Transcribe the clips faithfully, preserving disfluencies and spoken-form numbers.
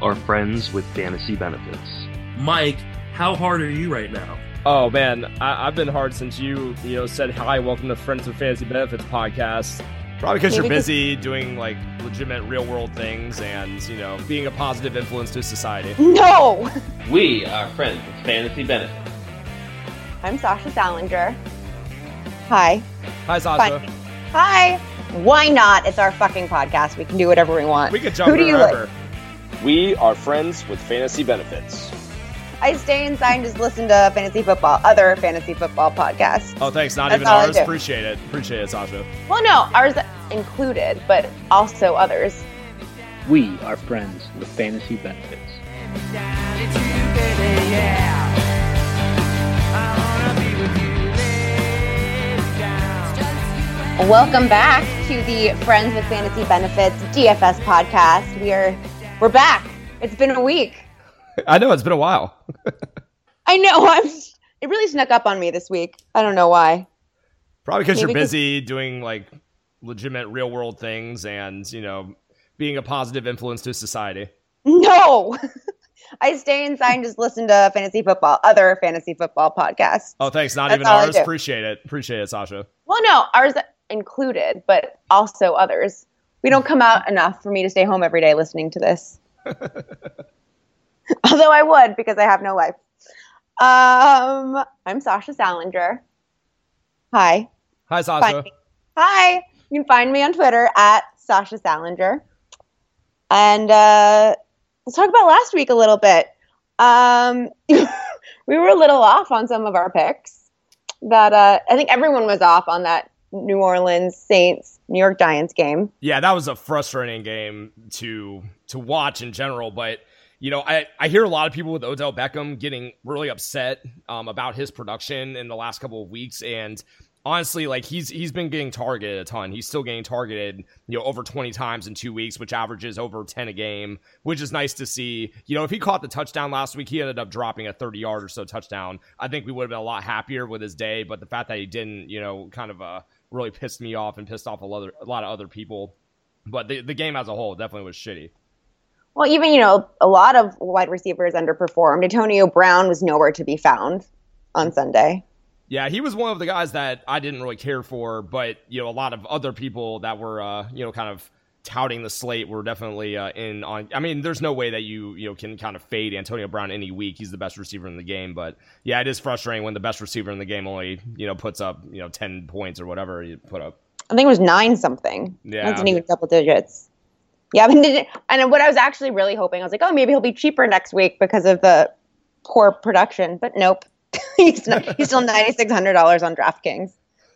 are friends with fantasy benefits. Mike, how hard are you right now? Oh man, I- I've been hard since you, you know, said hi, welcome to Friends with Fantasy Benefits podcast. Probably because you're busy doing like legitimate real world things and, you know, being a positive influence to society. No! We are friends with fantasy benefits. I'm Sasha Salinger. Hi. Hi, Sasha. Fine. Hi. Why not? It's our fucking podcast. We can do whatever we want. We can jump Who do you wherever. like? We are friends with fantasy benefits. I stay inside and just listen to fantasy football, other fantasy football podcasts. Oh, thanks. Not That's even all I ours. do. Appreciate it. Appreciate it, Sasha. Well, no, ours included, but also others. We are friends with fantasy benefits. Welcome back to the Friends with Fantasy Benefits D F S podcast. We are we're back. It's been a week. I know, it's been a while. I know. I'm. It really snuck up on me this week. I don't know why. Probably because you're Maybe 'cause- busy doing like legitimate real world things and, you know, being a positive influence to society. No. I stay inside and just listen to fantasy football, other fantasy football podcasts. Oh, thanks. Not That's even all I ours. do. Appreciate it. Appreciate it, Sasha. Well, no, ours included, but also others. We don't come out enough for me to stay home every day listening to this. Although I would, because I have no life. Um, I'm Sasha Salinger. Hi. Hi, Find Sasha. me. Hi. You can find me on Twitter at Sasha Salinger. And uh, let's talk about last week a little bit. Um, we were a little off on some of our picks. That uh, I think everyone was off on that New Orleans Saints New York Giants game. Yeah, that was a frustrating game to to watch in general, but you know, I, I hear a lot of people with Odell Beckham getting really upset um, about his production in the last couple of weeks, and honestly, like he's he's been getting targeted a ton. He's still getting targeted, you know, over twenty times in two weeks, which averages over ten a game, which is nice to see. You know, if he caught the touchdown last week, he ended up dropping a thirty-yard or so touchdown. I think we would have been a lot happier with his day, but the fact that he didn't, you know, kind of uh, really pissed me off and pissed off a lot of, a lot of other people. But the, the game as a whole definitely was shitty. Well, even, you know, a lot of wide receivers underperformed. Antonio Brown was nowhere to be found on Sunday. Yeah, he was one of the guys that I didn't really care for, but, you know, a lot of other people that were, uh, you know, kind of touting the slate were definitely uh, in on. I mean, there's no way that you, you know, can kind of fade Antonio Brown any week. He's the best receiver in the game, but yeah, it is frustrating when the best receiver in the game only, you know, puts up, you know, ten points or whatever he put up. I think it was nine something. Yeah. It wasn't even double digits. Yeah, I mean, and what I was actually really hoping, I was like, oh, maybe he'll be cheaper next week because of the poor production. But nope, he's not, he's still ninety-six hundred dollars on DraftKings.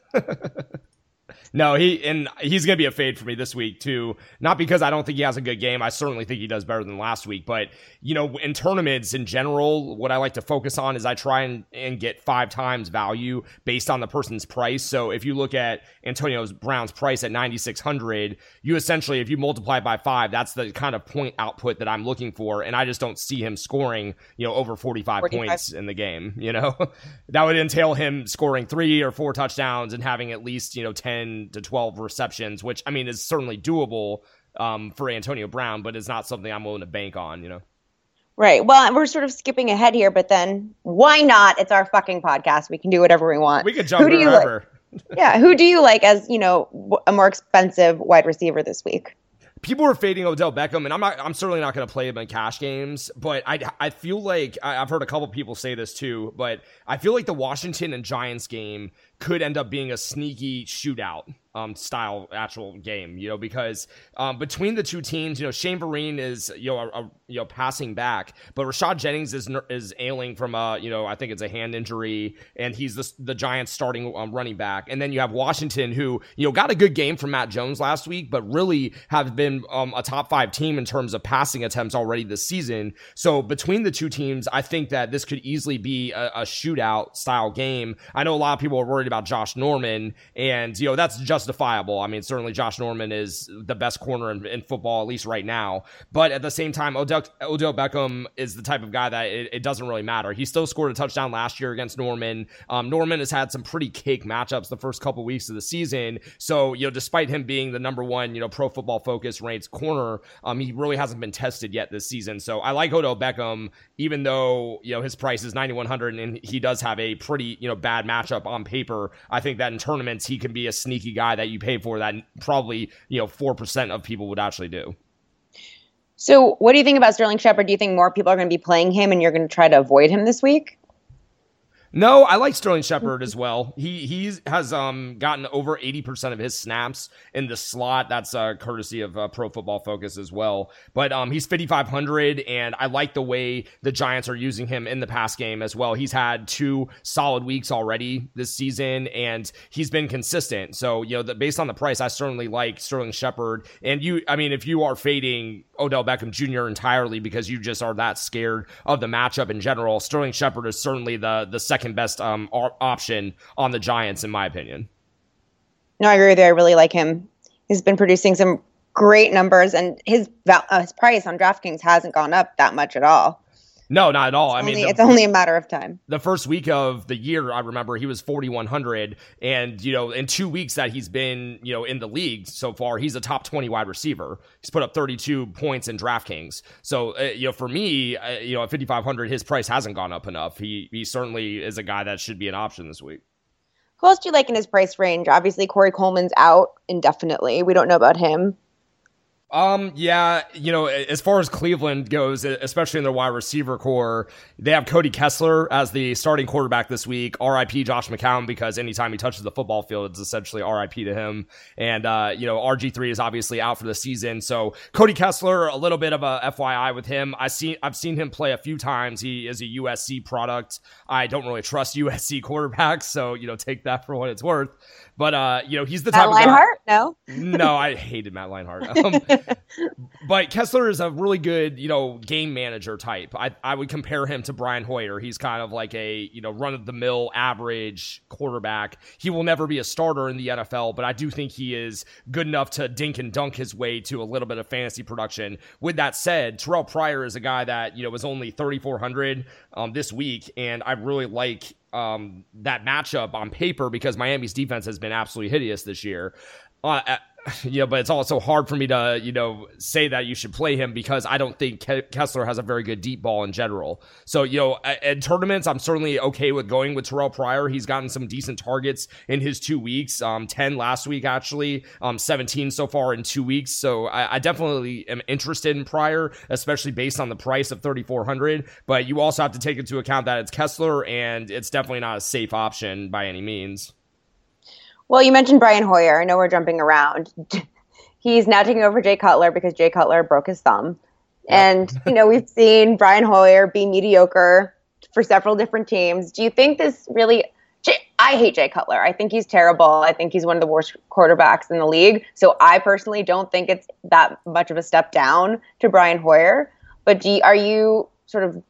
No, he and he's going to be a fade for me this week too. Not because I don't think he has a good game. I certainly think he does better than last week. But, you know, in tournaments in general, what I like to focus on is I try and, and get five times value based on the person's price. So if you look at Antonio Brown's price at ninety-six hundred, you essentially, if you multiply it by five, that's the kind of point output that I'm looking for. And I just don't see him scoring, you know, over forty-five, forty-five points in the game. You know, that would entail him scoring three or four touchdowns and having at least, you know, ten to twelve receptions, which I mean is certainly doable um, for Antonio Brown, but it's not something I'm willing to bank on, you know? Right. Well, we're sort of skipping ahead here, but then why not? It's our fucking podcast. We can do whatever we want. We could jump Who do you wherever. like? Yeah. Who do you like as, you know, w- a more expensive wide receiver this week? People are fading Odell Beckham, and I'm not. I'm certainly not going to play him in cash games. But I, I feel like I, I've heard a couple people say this too. But I feel like the Washington and Giants game could end up being a sneaky shootout um, style actual game. You know, because um, between the two teams, you know, Shane Vereen is you know a, a, you know passing back, but Rashad Jennings is is ailing from a you know I think it's a hand injury, and he's the the Giants starting um, running back. And then you have Washington, who you know got a good game from Matt Jones last week, but really have been Um, a top five team in terms of passing attempts already this season. So between the two teams, I think that this could easily be a, a shootout style game. I know a lot of people are worried about Josh Norman, and you know that's justifiable. I mean, certainly Josh Norman is the best corner in, in football, at least right now. But at the same time, Odell, Odell Beckham is the type of guy that it, it doesn't really matter. He still scored a touchdown last year against Norman. Um, Norman has had some pretty cake matchups the first couple weeks of the season. So, you know, despite him being the number one, you know, Pro Football Focus ranked corner, um, he really hasn't been tested yet this season. So I like Odell Beckham, even though, you know, his price is ninety-one hundred and he does have a pretty, you know, bad matchup on paper. I think that in tournaments, he can be a sneaky guy that you pay for that probably, you know, four percent of people would actually do. So what do you think about Sterling Shepard? Do you think more people are going to be playing him and you're going to try to avoid him this week? No, I like Sterling Shepard as well. He he's has um gotten over eighty percent of his snaps in the slot. That's uh, courtesy of uh, Pro Football Focus as well. But um he's fifty-five hundred, and I like the way the Giants are using him in the pass game as well. He's had two solid weeks already this season, and he's been consistent. So, you know, the, based on the price, I certainly like Sterling Shepard. And you, I mean, if you are fading Odell Beckham Junior entirely because you just are that scared of the matchup in general, Sterling Shepard is certainly the the second best um option on the Giants, in my opinion. No, I agree with you. I really like him. He's been producing some great numbers, and his uh, his price on DraftKings hasn't gone up that much at all. No, not at all. It's I mean, only, the, it's only a matter of time. The first week of the year, I remember he was forty-one hundred, and, you know, in two weeks that he's been, you know, in the league so far, he's a top twenty wide receiver. He's put up thirty-two points in DraftKings. So, uh, you know, for me, uh, you know, at fifty-five hundred, his price hasn't gone up enough. He he certainly is a guy that should be an option this week. Who else do you like in his price range? Obviously, Corey Coleman's out indefinitely. We don't know about him. Um, yeah, you know, as far as Cleveland goes, especially in their wide receiver core, they have Cody Kessler as the starting quarterback this week. R I P Josh McCown, because anytime he touches the football field, it's essentially R I P to him. And, uh, you know, R G three is obviously out for the season. So Cody Kessler, a little bit of a F Y I with him. I see, I've seen him play a few times. He is a U S C product. I don't really trust U S C quarterbacks, so, you know, take that for what it's worth. But, uh, you know, he's the type Matt of Leinart? guy. No. No, I hated Matt Leinart. Um, but Kessler is a really good, you know, game manager type. I, I would compare him to Brian Hoyer. He's kind of like a, you know, run-of-the-mill average quarterback. He will never be a starter in the N F L, but I do think he is good enough to dink and dunk his way to a little bit of fantasy production. With that said, Terrell Pryor is a guy that, you know, was only thirty-four hundred um, this week, and I really like um, that matchup on paper because Miami's defense has been absolutely hideous this year. Uh, you know, but it's also hard for me to, you know, say that you should play him because I don't think Ke- Kessler has a very good deep ball in general. So, you know, in tournaments, I'm certainly okay with going with Terrell Pryor. He's gotten some decent targets in his two weeks, um, ten last week, actually, um, seventeen so far in two weeks. So I, I definitely am interested in Pryor, especially based on the price of thirty-four hundred. But you also have to take into account that it's Kessler and it's definitely not a safe option by any means. Well, you mentioned Brian Hoyer. I know we're jumping around. He's now taking over Jay Cutler because Jay Cutler broke his thumb. Yep. And, you know, we've seen Brian Hoyer be mediocre for several different teams. Do you think this really – I hate Jay Cutler. I think he's terrible. I think he's one of the worst quarterbacks in the league. So I personally don't think it's that much of a step down to Brian Hoyer. But do you, are you sort of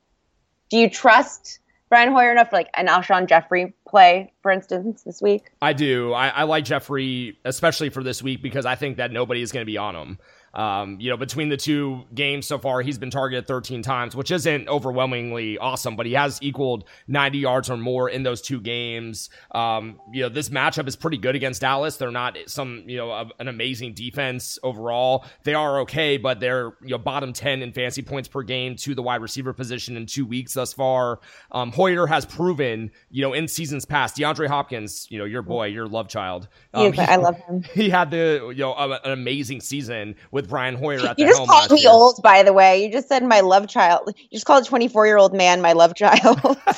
– do you trust – Brian Hoyer enough for like an Alshon Jeffrey play, for instance, this week? I do. I, I like Jeffrey, especially for this week, because I think that nobody is going to be on him. Um, you know, between the two games so far, he's been targeted thirteen times, which isn't overwhelmingly awesome, but he has equaled ninety yards or more in those two games. Um, you know, this matchup is pretty good against Dallas. They're not some, you know, a, an amazing defense overall. They are okay, but they're, you know, bottom ten in fantasy points per game to the wide receiver position in two weeks thus far. Um, Hoyer has proven, you know, in seasons past, DeAndre Hopkins, you know, your boy, your love child. Um, he, I love him. He had the, you know, a, an amazing season with Brian Hoyer at the You just helm called me year. old, by the way. You just said my love child. You just called a twenty-four-year-old man my love child.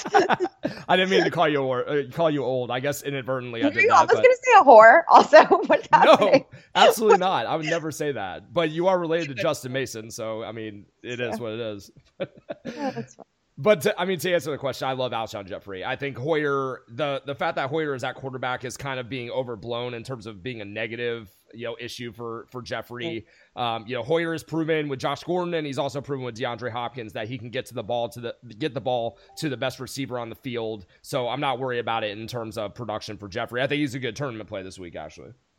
I didn't mean to call you uh, call you old. I guess inadvertently I Were did you that. almost but... going to say a whore also? What's happening? No, absolutely not. I would never say that. But you are related to Justin Mason, so, I mean, it is what it is. Yeah, that's fine. But, to, I mean, to answer the question, I love Alshon Jeffrey. I think Hoyer, the, the fact that Hoyer is at quarterback is kind of being overblown in terms of being a negative, you know, issue for, for Jeffrey. Um, you know, Hoyer has proven with Josh Gordon, and he's also proven with DeAndre Hopkins that he can get to the ball to the get the ball to the best receiver on the field. So I'm not worried about it in terms of production for Jeffrey. I think he's a good tournament play this week, actually.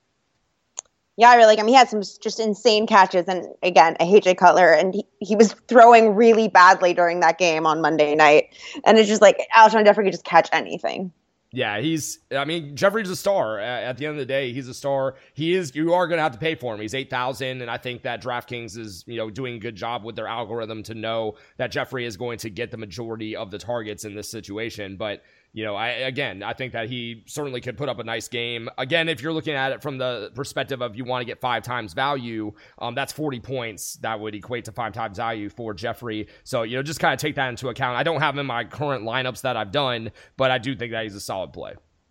Yeah, I really like him. He had some just insane catches. And again, I hate Jay Cutler. And he, he was throwing really badly during that game on Monday night. And it's just like Alshon Jeffrey could just catch anything. Yeah, he's, I mean, Jeffrey's a star. At the end of the day, he's a star. He is, you are going to have to pay for him. He's eight thousand, and I think that DraftKings is, you know, doing a good job with their algorithm to know that Jeffrey is going to get the majority of the targets in this situation. But, you know, I again, I think that he certainly could put up a nice game. Again, if you're looking at it from the perspective of you want to get five times value, um, that's forty points. That would equate to five times value for Jeffrey. So, you know, just kind of take that into account. I don't have him in my current lineups that I've done, but I do think that he's a solid play.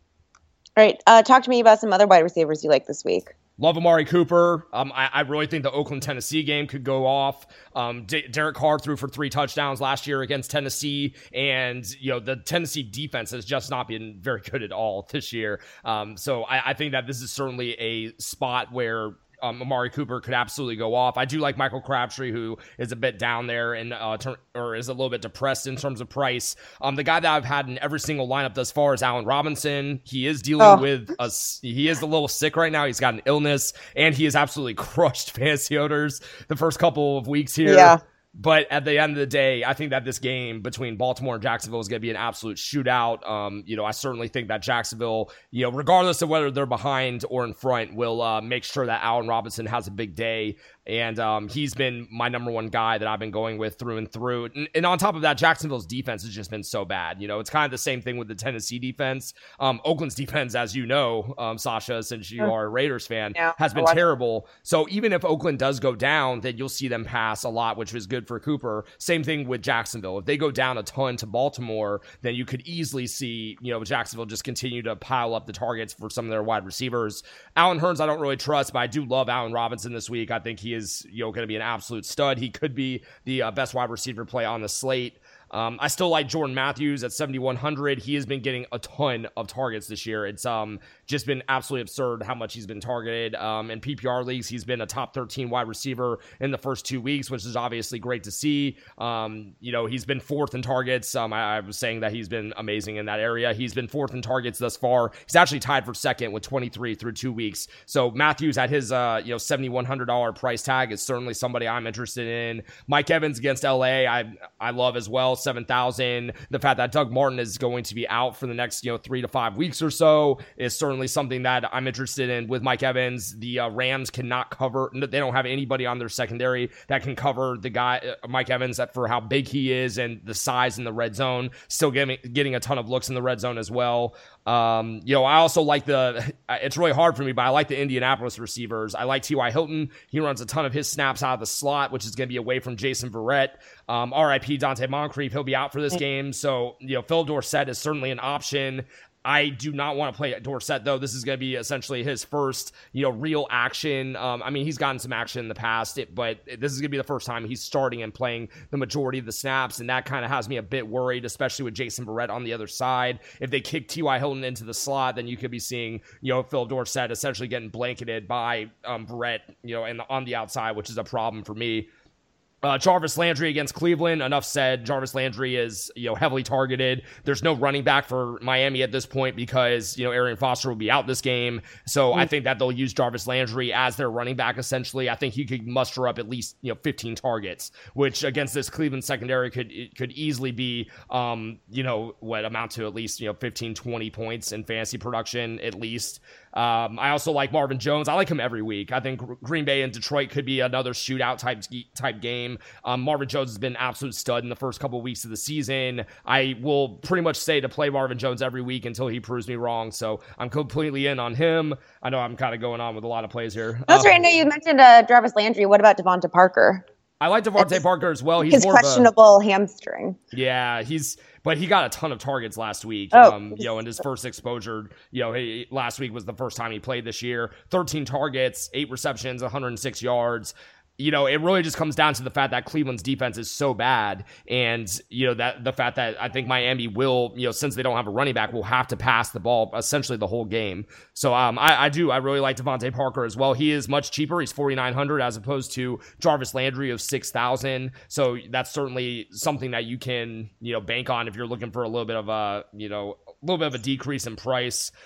All right. Uh, talk to me about some other wide receivers you like this week. Love Amari Cooper. Um, I, I really think the Oakland-Tennessee game could go off. Um, D- Derek Carr threw for three touchdowns last year against Tennessee, and you know the Tennessee defense has just not been very good at all this year. Um, so I, I think that this is certainly a spot where Um, Amari Cooper could absolutely go off. I do like Michael Crabtree, who is a bit down there and uh, ter- or is a little bit depressed in terms of price. Um, the guy that I've had in every single lineup thus far is Allen Robinson. He is dealing oh. with a he is a little sick right now. He's got an illness, and he has absolutely crushed fantasy owners the first couple of weeks here. Yeah. But at the end of the day, I think that this game between Baltimore and Jacksonville is going to be an absolute shootout. Um, you know, I certainly think that Jacksonville, you know, regardless of whether they're behind or in front, will uh, make sure that Allen Robinson has a big day. And um, he's been my number one guy that I've been going with through and through. And, and on top of that, Jacksonville's defense has just been so bad. You know, it's kind of the same thing with the Tennessee defense. Um, Oakland's defense, as you know, um, Sasha, since you are a Raiders fan, yeah, has been terrible. So even if Oakland does go down, then you'll see them pass a lot, which is good for Cooper. Same thing with Jacksonville. If they go down a ton to Baltimore, then you could easily see, you know, Jacksonville just continue to pile up the targets for some of their wide receivers. Allen Hurns, I don't really trust, but I do love Allen Robinson this week. I think he is, you know, going to be an absolute stud. He could be the uh, best wide receiver play on the slate. Um, I still like Jordan Matthews at seventy-one hundred. He has been getting a ton of targets this year. It's um just been absolutely absurd how much he's been targeted. Um, in P P R leagues, he's been a top thirteen wide receiver in the first two weeks, which is obviously great to see. Um, you know, he's been fourth in targets. Um, I, I was saying that he's been amazing in that area. He's been fourth in targets thus far. He's actually tied for second with twenty-three through two weeks. So Matthews at his uh you know seventy-one hundred dollars price tag is certainly somebody I'm interested in. Mike Evans against L A, I I love as well. seven thousand. The fact that Doug Martin is going to be out for the next, you know, three to five weeks or so is certainly something that I'm interested in with Mike Evans. The uh, Rams cannot cover. They don't have anybody on their secondary that can cover the guy, uh, Mike Evans, that for how big he is and the size in the red zone. Still getting, getting a ton of looks in the red zone as well. Um, you know, I also like the, it's really hard for me, but I like the Indianapolis receivers. I like T Y Hilton. He runs a ton of his snaps out of the slot, which is going to be away from Jason Verrett. Um, R I P Dante Moncrief. He'll be out for this game. So, you know, Phil Dorsett is certainly an option. I do not want to play Dorsett, though. This is going to be essentially his first, you know, real action. Um, I mean, he's gotten some action in the past, it, but this is going to be the first time he's starting and playing the majority of the snaps, and that kind of has me a bit worried, especially with Jason Verrett on the other side. If they kick T Y Hilton into the slot, then you could be seeing, you know, Phil Dorsett essentially getting blanketed by um, Verrett, you know, and on the outside, which is a problem for me. Uh, Jarvis Landry against Cleveland. Enough said. Jarvis Landry is, you know, heavily targeted. There's no running back for Miami at this point because, you know, Arian Foster will be out this game. So mm-hmm. I think that they'll use Jarvis Landry as their running back, essentially. I think he could muster up at least, you know, fifteen targets, which against this Cleveland secondary could could easily be, um, you know, what amount to at least, you know, fifteen, twenty points in fantasy production at least. Um, I also like Marvin Jones. I like him every week. I think Green Bay and Detroit could be another shootout type type game. Um, Marvin Jones has been an absolute stud in the first couple of weeks of the season. I will pretty much say to play Marvin Jones every week until he proves me wrong. So I'm completely in on him. I know I'm kind of going on with a lot of plays here. That's uh, right. I know you mentioned uh, Jarvis Landry. What about Devonta Parker? I like Devontae Parker as well. He's his more questionable of a, hamstring. Yeah, he's but he got a ton of targets last week. Oh. Um, you know, in his first exposure, you know, he, last week was the first time he played this year. thirteen targets, eight receptions, one hundred six yards. You know, it really just comes down to the fact that Cleveland's defense is so bad, and you know that the fact that I think Miami will, you know, since they don't have a running back, will have to pass the ball essentially the whole game. So um, I, I do, I really like Devontae Parker as well. He is much cheaper. He's forty-nine hundred as opposed to Jarvis Landry of six thousand. So that's certainly something that you can, you know, bank on if you're looking for a little bit of a, you know, a little bit of a decrease in price.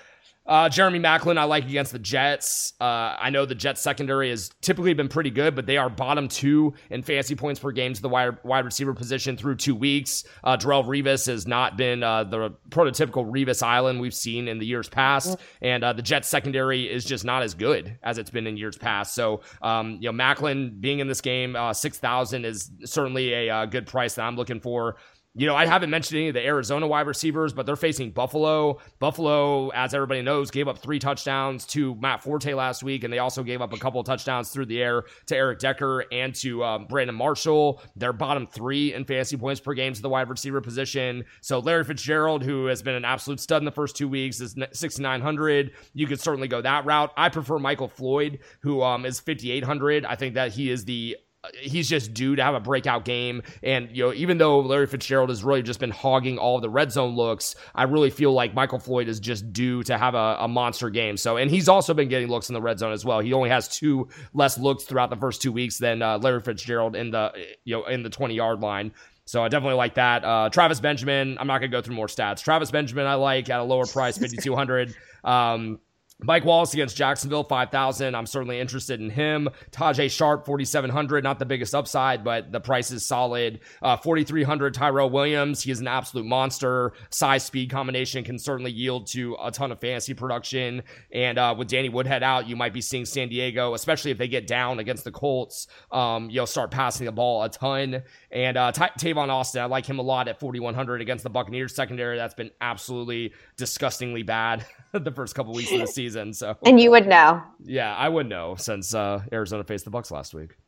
Uh, Jeremy Maclin, I like against the Jets. Uh, I know the Jets secondary has typically been pretty good, but they are bottom two in fantasy points per game to the wide, wide receiver position through two weeks. Uh, Darrelle Revis has not been uh, the prototypical Revis Island we've seen in the years past, and uh, the Jets secondary is just not as good as it's been in years past. So, um, you know, Maclin being in this game, uh, six thousand is certainly a uh, good price that I'm looking for. You know, I haven't mentioned any of the Arizona wide receivers, but they're facing Buffalo. Buffalo, as everybody knows, gave up three touchdowns to Matt Forte last week, and they also gave up a couple of touchdowns through the air to Eric Decker and to um, Brandon Marshall. They're bottom three in fantasy points per game to the wide receiver position. So Larry Fitzgerald, who has been an absolute stud in the first two weeks, is sixty-nine hundred. You could certainly go that route. I prefer Michael Floyd, who um, is fifty-eight hundred. I think that he is the He's just due to have a breakout game. And, you know, even though Larry Fitzgerald has really just been hogging all of the red zone looks, I really feel like Michael Floyd is just due to have a, a monster game. So, and he's also been getting looks in the red zone as well. He only has two less looks throughout the first two weeks than uh, Larry Fitzgerald in the, you know, in the twenty yard line. So I definitely like that. Uh, Travis Benjamin, I'm not going to go through more stats. Travis Benjamin, I like at a lower price, fifty-two hundred. Um, Mike Wallace against Jacksonville, five thousand. I'm certainly interested in him. Tajay Sharp, forty-seven hundred. Not the biggest upside, but the price is solid. Uh, forty-three hundred, Tyrell Williams. He is an absolute monster. Size speed combination can certainly yield to a ton of fantasy production. And uh, with Danny Woodhead out, you might be seeing San Diego, especially if they get down against the Colts, um, you'll start passing the ball a ton. And uh, T- Tavon Austin, I like him a lot at forty-one hundred against the Buccaneers secondary. That's been absolutely disgustingly bad the first couple weeks of the season. So, and you would know. Yeah, I would know since uh, Arizona faced the Bucs last week.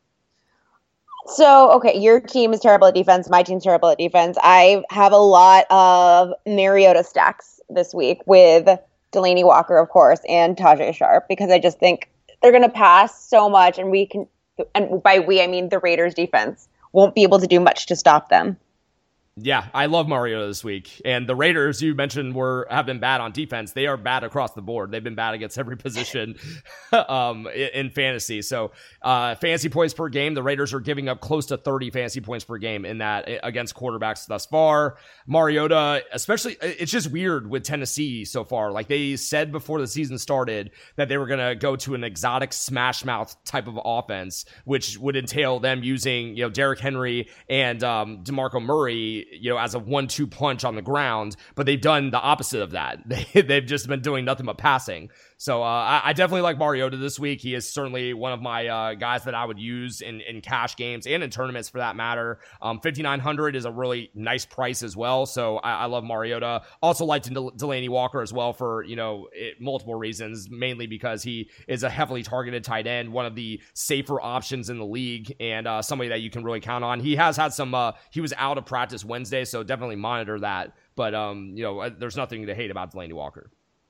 So, okay, your team is terrible at defense. My team's terrible at defense. I have a lot of Mariota stacks this week with Delaney Walker, of course, and Tajay Sharp, because I just think they're going to pass so much, and we can, and by we, I mean the Raiders defense won't be able to do much to stop them. Yeah, I love Mariota this week. And the Raiders, you mentioned, were have been bad on defense. They are bad across the board. They've been bad against every position um, in, in fantasy. So uh, fantasy points per game, the Raiders are giving up close to thirty fantasy points per game in that against quarterbacks thus far. Mariota, especially, it's just weird with Tennessee so far. Like they said before the season started that they were going to go to an exotic smash mouth type of offense, which would entail them using, you know, Derrick Henry and um, DeMarco Murray, you know, as a one two punch on the ground, but they've done the opposite of that. They, they've just been doing nothing but passing. So uh, I, I definitely like Mariota this week. He is certainly one of my uh, guys that I would use in, in cash games and in tournaments for that matter. Um, fifty-nine hundred is a really nice price as well. So I, I love Mariota. Also like Del- Delaney Walker as well for, you know, it, multiple reasons, mainly because he is a heavily targeted tight end, one of the safer options in the league, and uh, somebody that you can really count on. He has had some, uh, he was out of practice Wednesday, so definitely monitor that. But, um, you know, there's nothing to hate about Delaney Walker.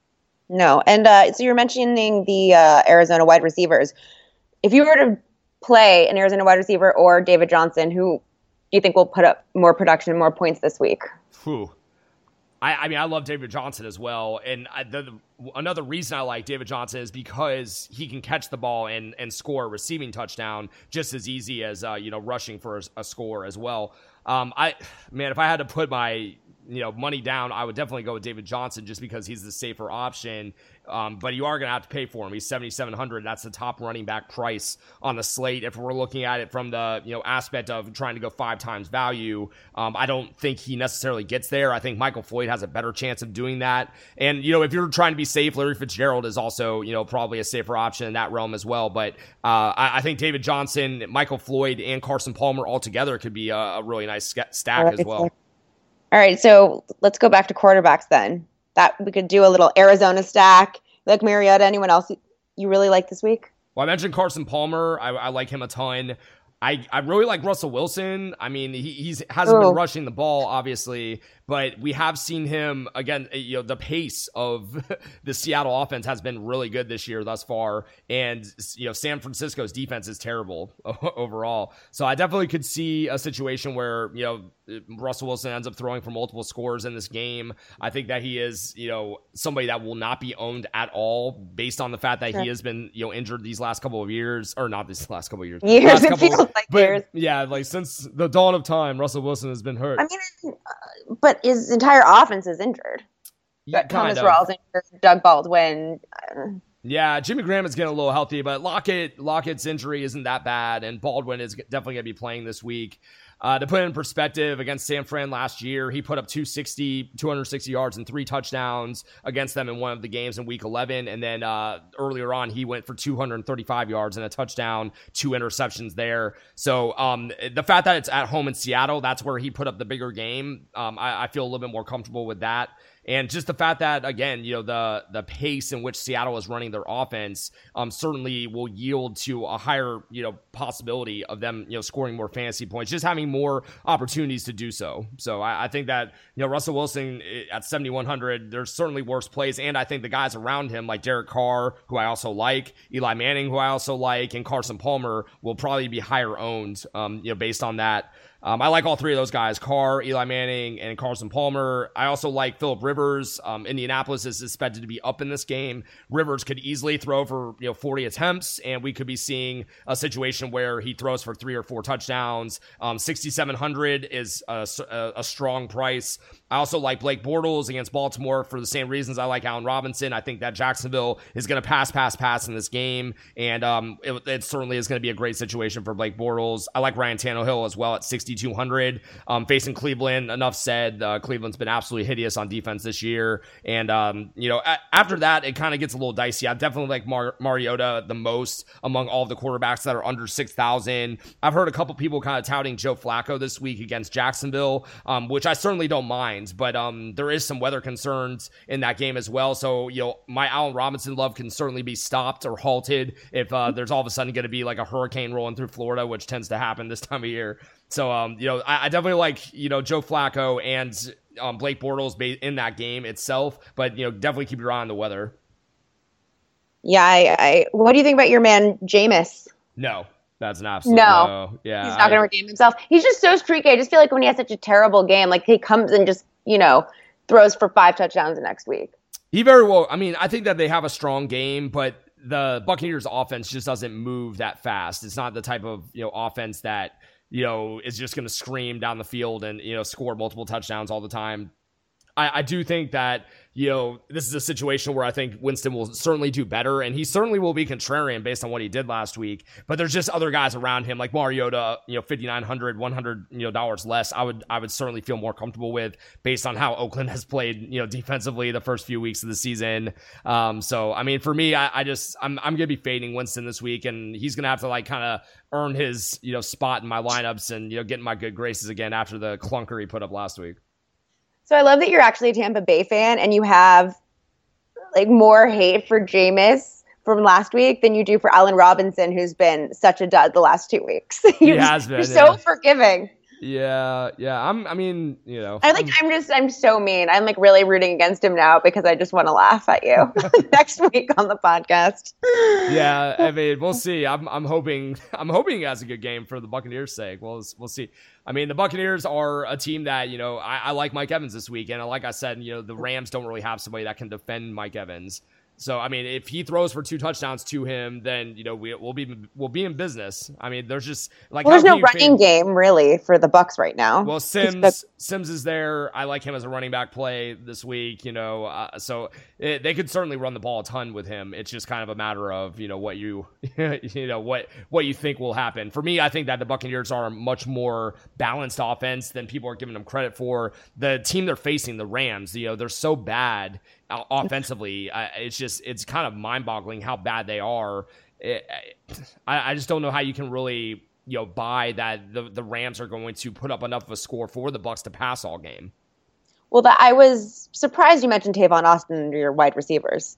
No. And uh, so you're mentioning the uh, Arizona wide receivers. If you were to play an Arizona wide receiver or David Johnson, who do you think will put up more production and more points this week? Whew. I, I mean, I love David Johnson as well. And I, the, the, another reason I like David Johnson is because he can catch the ball and, and score a receiving touchdown just as easy as, uh, you know, rushing for a, a score as well. Um, I, man, if I had to put my, you know, money down, I would definitely go with David Johnson just because he's the safer option. Um, but you are going to have to pay for him. He's seventy-seven hundred. That's the top running back price on the slate. If we're looking at it from the, you know, aspect of trying to go five times value, um, I don't think he necessarily gets there. I think Michael Floyd has a better chance of doing that. And, you know, if you're trying to be safe, Larry Fitzgerald is also, you know, probably a safer option in that realm as well. But uh, I, I think David Johnson, Michael Floyd, and Carson Palmer all together could be a, a really nice stack right, as well. All right, so let's go back to quarterbacks then. That we could do a little Arizona stack. Like Mariota, anyone else you really like this week? Well, I mentioned Carson Palmer. I, I like him a ton. I, I really like Russell Wilson. I mean, he he's hasn't Ooh. been rushing the ball, obviously, but we have seen him, again, you know, the pace of the Seattle offense has been really good this year thus far. And, you know, San Francisco's defense is terrible overall. So I definitely could see a situation where, you know, Russell Wilson ends up throwing for multiple scores in this game. I think that he is, you know, somebody that will not be owned at all based on the fact that sure. he has been, you know, injured these last couple of years, or not these last couple of years. Years, it feels like but, years. Yeah, like since the dawn of time, Russell Wilson has been hurt. I mean, but his entire offense is injured. Yeah, Thomas kind of. Rawls and Doug Baldwin. uh, Yeah, Jimmy Graham is getting a little healthy, but Lockett Lockett's injury isn't that bad, and Baldwin is definitely going to be playing this week. Uh, to put it in perspective, against San Fran last year, he put up two sixty, two hundred sixty yards and three touchdowns against them in one of the games in week eleven. And then uh, earlier on, he went for two hundred thirty-five yards and a touchdown, two interceptions there. So um, the fact that it's at home in Seattle, that's where he put up the bigger game. Um, I, I feel a little bit more comfortable with that. And just the fact that, again, you know, the the pace in which Seattle is running their offense um, certainly will yield to a higher, you know, possibility of them, you know, scoring more fantasy points, just having more opportunities to do so. So I, I think that, you know, Russell Wilson at seventy-one hundred, there's certainly worse plays. And I think the guys around him, like Derek Carr, who I also like, Eli Manning, who I also like, and Carson Palmer will probably be higher owned, um, you know, based on that. Um, I like all three of those guys, Carr, Eli Manning, and Carson Palmer. I also like Phillip Rivers. Um, Indianapolis is expected to be up in this game. Rivers could easily throw for, you know, forty attempts, and we could be seeing a situation where he throws for three or four touchdowns. Um, sixty-seven hundred is a, a, a strong price. I also like Blake Bortles against Baltimore for the same reasons I like Allen Robinson. I think that Jacksonville is going to pass, pass, pass in this game, and um, it, it certainly is going to be a great situation for Blake Bortles. I like Ryan Tannehill as well at sixty-two hundred. Um, facing Cleveland, enough said. Uh, Cleveland's been absolutely hideous on defense this year, and um, you know, a- after that, it kind of gets a little dicey. I definitely like Mar- Mariota the most among all of the quarterbacks that are under six thousand. I've heard a couple people kind of touting Joe Flacco this week against Jacksonville, um, which I certainly don't mind. But um, there is some weather concerns in that game as well. So, you know, my Allen Robinson love can certainly be stopped or halted if uh, there's all of a sudden going to be like a hurricane rolling through Florida, which tends to happen this time of year. So, um, you know, I, I definitely like, you know, Joe Flacco and um, Blake Bortles in that game itself. But, you know, definitely keep your eye on the weather. Yeah, I, I. What do you think about your man, Jameis? No. That's an absolute no. no. Yeah, he's not going to redeem himself. He's just so streaky. I just feel like when he has such a terrible game, like he comes and just, you know, throws for five touchdowns the next week. He very well. I mean, I think that they have a strong game, but the Buccaneers offense just doesn't move that fast. It's not the type of, you know, offense that, you know, is just going to scream down the field and, you know, score multiple touchdowns all the time. I, I do think that, you know, this is a situation where I think Winston will certainly do better, and he certainly will be contrarian based on what he did last week. But there's just other guys around him, like Mariota, you know, fifty-nine hundred, one hundred, you know, dollars less. I would, I would certainly feel more comfortable with based on how Oakland has played, you know, defensively the first few weeks of the season. Um, so I mean, for me, I, I just, I'm, I'm gonna be fading Winston this week, and he's gonna have to like kind of earn his, you know, spot in my lineups and, you know, get in my good graces again after the clunker he put up last week. So I love that you're actually a Tampa Bay fan and you have like more hate for Jameis from last week than you do for Allen Robinson, who's been such a dud the last two weeks. He has been. You're yeah. so forgiving. Yeah, yeah. I'm. I mean, you know. I like. I'm just. I'm so mean. I'm like really rooting against him now because I just want to laugh at you next week on the podcast. Yeah, I mean, we'll see. I'm. I'm hoping. I'm hoping he has a good game for the Buccaneers' sake. We'll. We'll see. I mean, the Buccaneers are a team that, you know, I, I like Mike Evans this week, and like I said, you know, the Rams don't really have somebody that can defend Mike Evans. So, I mean, if he throws for two touchdowns to him, then, you know, we, we'll be we'll be in business. I mean, there's just like well, there's no running fan- game really for the Bucs right now. Well, Sims Sims is there. I like him as a running back play this week. You know, uh, so it, they could certainly run the ball a ton with him. It's just kind of a matter of, you know, what you you know what what you think will happen. For me, I think that the Buccaneers are a much more balanced offense than people are giving them credit for. The team they're facing, the Rams, you know, they're so bad offensively. Uh, it's just, it's kind of mind-boggling how bad they are. It, I, I just don't know how you can really, you know, buy that the, the Rams are going to put up enough of a score for the Bucs to pass all game. Well, that, I was surprised you mentioned Tavon Austin under your wide receivers.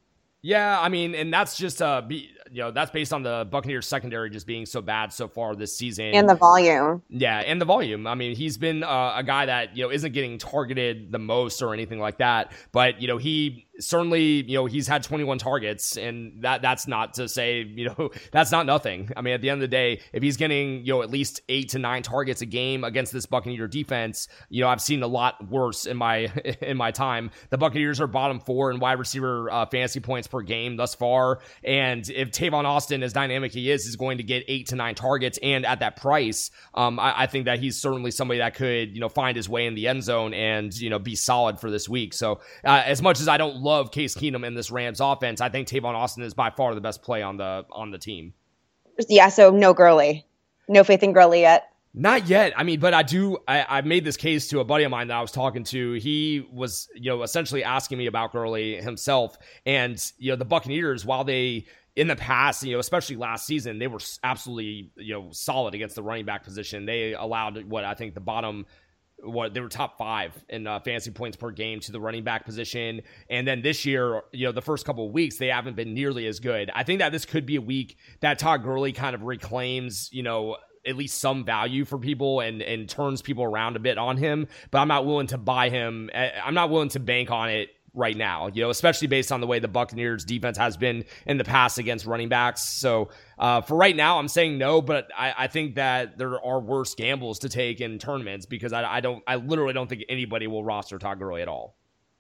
Yeah, I mean, and that's just uh, be, you know, that's based on the Buccaneers secondary just being so bad so far this season, and the volume. Yeah, and the volume. I mean, he's been uh, a guy that, you know, isn't getting targeted the most or anything like that, but you know, he certainly, you know, he's had twenty-one targets, and that that's not to say, you know, that's not nothing. I mean, at the end of the day, if he's getting, you know, at least eight to nine targets a game against this Buccaneer defense, you know, I've seen a lot worse in my in my time. The Buccaneers are bottom four in wide receiver uh, fantasy points per game thus far, and if Tavon Austin, as dynamic he is, is going to get eight to nine targets, and at that price, um, I, I think that he's certainly somebody that could, you know, find his way in the end zone and, you know, be solid for this week. So uh, as much as I don't love Case Keenum in this Rams offense, I think Tavon Austin is by far the best play on the on the team. Yeah, so no Gurley. No faith in Gurley yet. Not yet. I mean, but I do, I, I made this case to a buddy of mine that I was talking to. He was, you know, essentially asking me about Gurley himself. And, you know, the Buccaneers, while they, in the past, you know, especially last season, they were absolutely, you know, solid against the running back position. They allowed what I think the bottom what they were top five in uh, fantasy points per game to the running back position. And then this year, you know, the first couple of weeks, they haven't been nearly as good. I think that this could be a week that Todd Gurley kind of reclaims, you know, at least some value for people and, and turns people around a bit on him, but I'm not willing to buy him. I'm not willing to bank on it right now, you know, especially based on the way the Buccaneers defense has been in the past against running backs. So uh, for right now, I'm saying no, but I, I think that there are worse gambles to take in tournaments because I, I don't, I literally don't think anybody will roster Todd Gurley at all.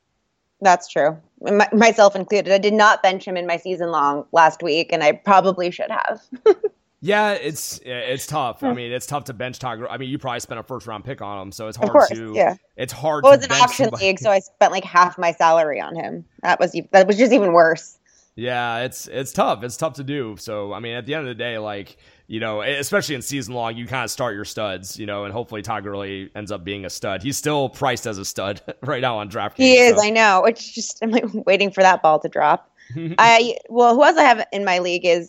That's true. My, myself included. I did not bench him in my season long last week, and I probably should have. Yeah, it's it's tough. I mean, it's tough to bench Todd Gurley. I mean, you probably spent a first round pick on him, so it's hard of course, to. Yeah. It's hard. Well, to it was an bench auction somebody. league, so I spent like half my salary on him. That was that was just even worse. Yeah, it's it's tough. It's tough to do. So I mean, at the end of the day, like, you know, especially in season long, you kind of start your studs, you know, and hopefully Todd Gurley ends up being a stud. He's still priced as a stud right now on DraftKings. He is. So. I know. It's just I'm like waiting for that ball to drop. I well, who else I have in my league is.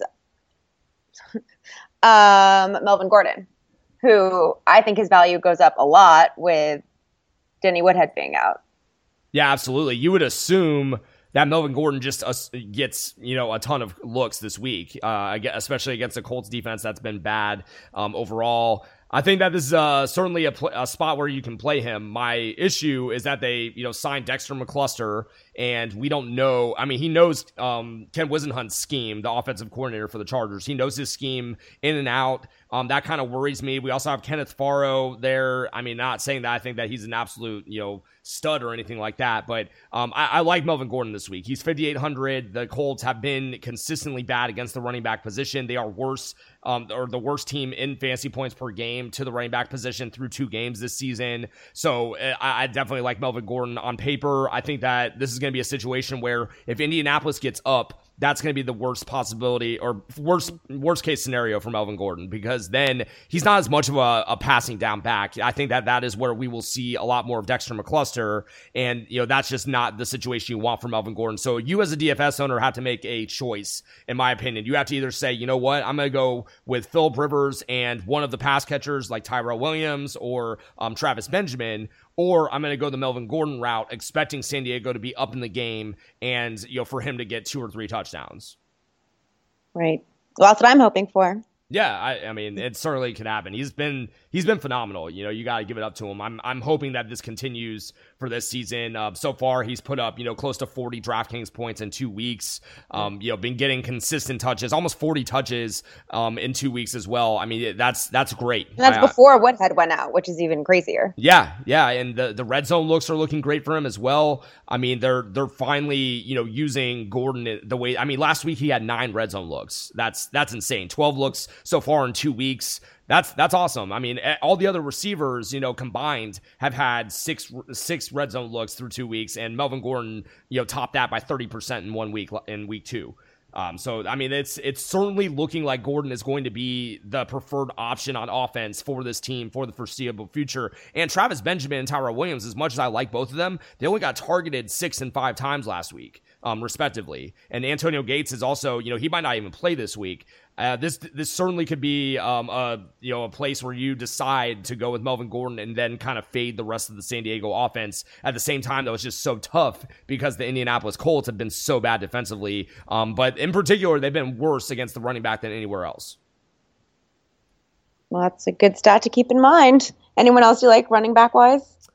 Um, Melvin Gordon, who I think his value goes up a lot with Denny Woodhead being out. Yeah, absolutely. You would assume that Melvin Gordon just uh, gets, you know, a ton of looks this week, uh, especially against the Colts defense that's been bad um, overall. I think that this is uh, certainly a, pl- a spot where you can play him. My issue is that they, you know, signed Dexter McCluster, and we don't know. I mean, he knows um, Ken Wisenhunt's scheme, the offensive coordinator for the Chargers. He knows his scheme in and out. Um, that kind of worries me. We also have Kenneth Farrow there. I mean, not saying that I think that he's an absolute, you know, stud or anything like that, but um, I, I like Melvin Gordon this week. He's fifty-eight hundred. The Colts have been consistently bad against the running back position. They are worse, um, or the worst team in fantasy points per game to the running back position through two games this season. So I, I definitely like Melvin Gordon on paper. I think that this is going to be a situation where if Indianapolis gets up, that's going to be the worst possibility or worst worst case scenario for Melvin Gordon, because then he's not as much of a, a passing down back. I think that that is where we will see a lot more of Dexter McCluster, and you know that's just not the situation you want for Melvin Gordon. So you as a D F S owner have to make a choice, in my opinion. You have to either say, you know what, I'm going to go with Phillip Rivers and one of the pass catchers like Tyrell Williams or um, Travis Benjamin, or I'm going to go the Melvin Gordon route, expecting San Diego to be up in the game and, you know, for him to get two or three touchdowns. Right. Well, that's what I'm hoping for. Yeah, I, I mean, it certainly could happen. He's been he's been phenomenal. You know, you got to give it up to him. I'm I'm hoping that this continues for this season. Uh, so far, he's put up, you know, close to forty DraftKings points in two weeks. Um, you know, been getting consistent touches, almost forty touches um, in two weeks as well. I mean, that's that's great. And that's I, before Woodhead went out, which is even crazier. Yeah, yeah, and the, the red zone looks are looking great for him as well. I mean, they're they're finally, you know, using Gordon the way. I mean, last week he had nine red zone looks. That's that's insane. twelve looks so far in two weeks. That's that's awesome. I mean, all the other receivers, you know, combined have had six six red zone looks through two weeks, and Melvin Gordon, you know, topped that by thirty percent in one week in week two. Um, so, I mean, it's it's certainly looking like Gordon is going to be the preferred option on offense for this team for the foreseeable future. And Travis Benjamin and Tyrell Williams, as much as I like both of them, they only got targeted six and five times last week, um, respectively. And Antonio Gates is also, you know, he might not even play this week. Uh, this this certainly could be um, a you know a place where you decide to go with Melvin Gordon and then kind of fade the rest of the San Diego offense. At the same time, though, it's just so tough because the Indianapolis Colts have been so bad defensively. Um, but in particular, they've been worse against the running back than anywhere else. Well, that's a good stat to keep in mind. Anyone else you like running back wise?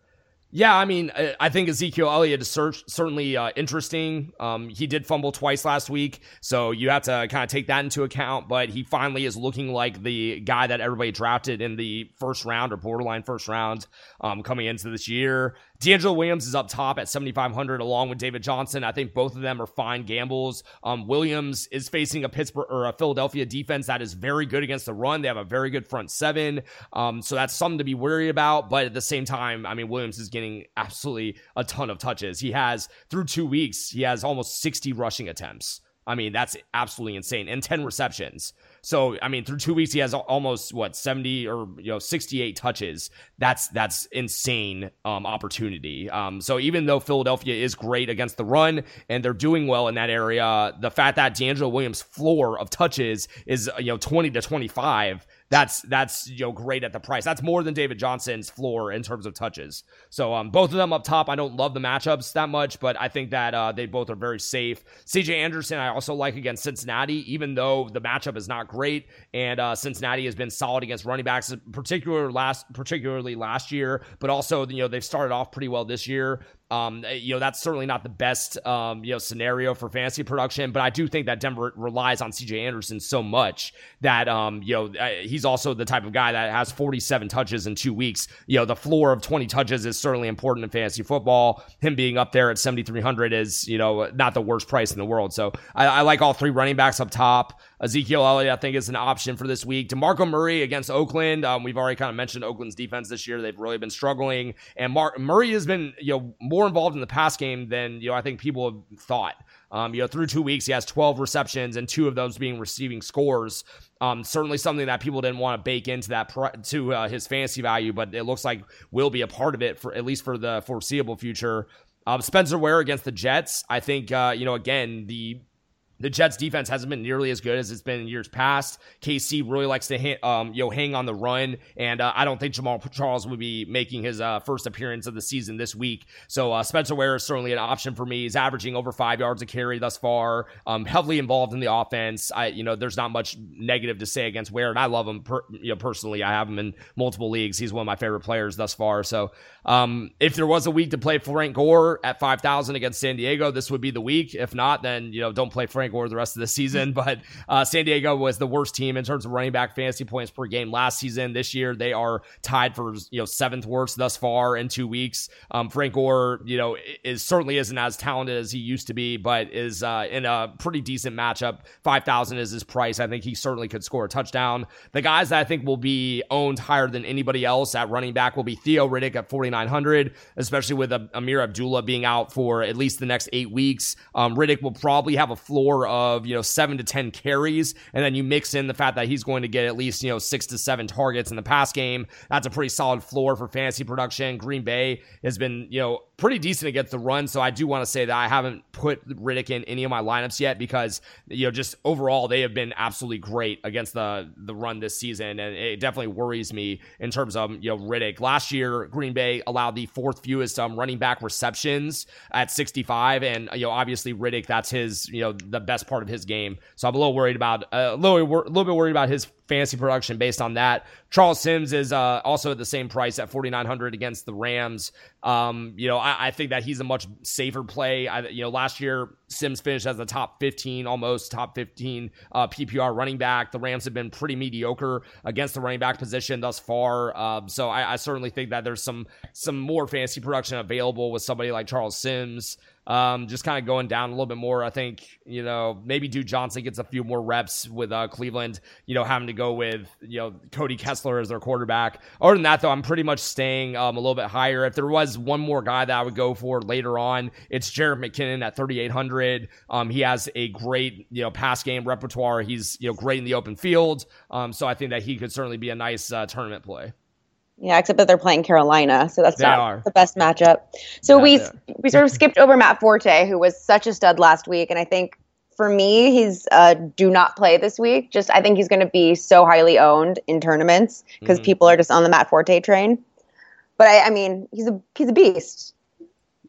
Yeah, I mean, I think Ezekiel Elliott is certainly uh, interesting. Um, he did fumble twice last week, so you have to kind of take that into account, but he finally is looking like the guy that everybody drafted in the first round or borderline first round um, coming into this year. DeAngelo Williams is up top at seventy-five hundred along with David Johnson. I think both of them are fine gambles. Um, Williams is facing a Pittsburgh or a Philadelphia defense that is very good against the run. They have a very good front seven. Um, so that's something to be worried about. But at the same time, I mean, Williams is getting absolutely a ton of touches. He has, through two weeks, he has almost sixty rushing attempts. I mean, that's absolutely insane. And ten receptions. So, I mean, through two weeks, he has almost, what, seventy or, you know, sixty-eight touches. That's that's insane um, opportunity. Um, so even though Philadelphia is great against the run and they're doing well in that area, the fact that DeAngelo Williams' floor of touches is, you know, twenty to twenty-five, that's, that's you know, great at the price. That's more than David Johnson's floor in terms of touches. So um, both of them up top, I don't love the matchups that much, but I think that uh, they both are very safe. C J Anderson, I also like against Cincinnati, even though the matchup is not great, and uh, Cincinnati has been solid against running backs, particularly last, particularly last year, but also, you know, they've started off pretty well this year. Um, you know, that's certainly not the best, um, you know, scenario for fantasy production, but I do think that Denver relies on C J Anderson so much that, um, you know, he's also the type of guy that has forty-seven touches in two weeks. You know, the floor of twenty touches is certainly important in fantasy football. Him being up there at seventy-three hundred is, you know, not the worst price in the world. So I, I like all three running backs up top. Ezekiel Elliott, I think, is an option for this week. DeMarco Murray against Oakland. Um, we've already kind of mentioned Oakland's defense this year. They've really been struggling. And Mar- Murray has been, you know, more involved in the pass game than, you know, I think people have thought. Um, you know, through two weeks, he has twelve receptions and two of those being receiving scores. Um, certainly something that people didn't want to bake into that pr- to uh, his fantasy value, but it looks like will be a part of it for at least for the foreseeable future. Um, Spencer Ware against the Jets. I think, uh, you know, again, the The Jets defense hasn't been nearly as good as it's been in years past. K C really likes to hit, um, you know, hang on the run, and uh, I don't think Jamal Charles would be making his uh, first appearance of the season this week. So uh, Spencer Ware is certainly an option for me. He's averaging over five yards a carry thus far, um, heavily involved in the offense. I, you know, there's not much negative to say against Ware, and I love him, per, you know, personally. I have him in multiple leagues. He's one of my favorite players thus far. So um, if there was a week to play Frank Gore at five thousand against San Diego, this would be the week. If not, then, you know, don't play Frank Gore the rest of the season. But uh, San Diego was the worst team in terms of running back fantasy points per game last season. This year, they are tied for, you know, seventh worst thus far in two weeks. Um, Frank Gore, you know, is certainly isn't as talented as he used to be, but is uh, in a pretty decent matchup. five thousand is his price. I think he certainly could score a touchdown. The guys that I think will be owned higher than anybody else at running back will be Theo Riddick at forty-nine hundred, especially with uh, Amir Abdullah being out for at least the next eight weeks. Um, Riddick will probably have a floor of, you know, seven to ten carries, and then you mix in the fact that he's going to get at least, you know, six to seven targets in the pass game. That's a pretty solid floor for fantasy production. Green Bay has been, you know, pretty decent against the run, so I do want to say that I haven't put Riddick in any of my lineups yet because, you know, just overall they have been absolutely great against the the run this season, and it definitely worries me in terms of, you know, Riddick. Last year, Green Bay allowed the fourth fewest um, running back receptions at sixty-five, and, you know, obviously Riddick, that's his, you know, the best part of his game. So I'm a little worried about, uh, a little, a little bit worried about his fantasy production based on that. Charles Sims is uh, also at the same price at forty-nine hundred against the Rams. Um, you know, I, I think that he's a much safer play. I, you know, last year Sims finished as the top fifteen, almost top fifteen uh, P P R running back. The Rams have been pretty mediocre against the running back position thus far. Um, so I, I certainly think that there's some some more fantasy production available with somebody like Charles Sims. Um, just kind of going down a little bit more. I think, you know, maybe Duke Johnson gets a few more reps with uh, Cleveland, you know, having to go with, you know, Cody Kessler as their quarterback. Other than that, though, I'm pretty much staying um, a little bit higher. If there was one more guy that I would go for later on, it's Jerick McKinnon at thirty-eight hundred. Um, he has a great, you know, pass game repertoire. He's, you know, great in the open field. Um, so I think that he could certainly be a nice uh, tournament play. Yeah, except that they're playing Carolina, so that's they not are. the best matchup. So yeah, we yeah. we sort of skipped over Matt Forte, who was such a stud last week, and I think for me, he's uh, do not play this week. Just I think he's going to be so highly owned in tournaments because mm-hmm. people are just on the Matt Forte train. But I, I mean, he's a he's a beast.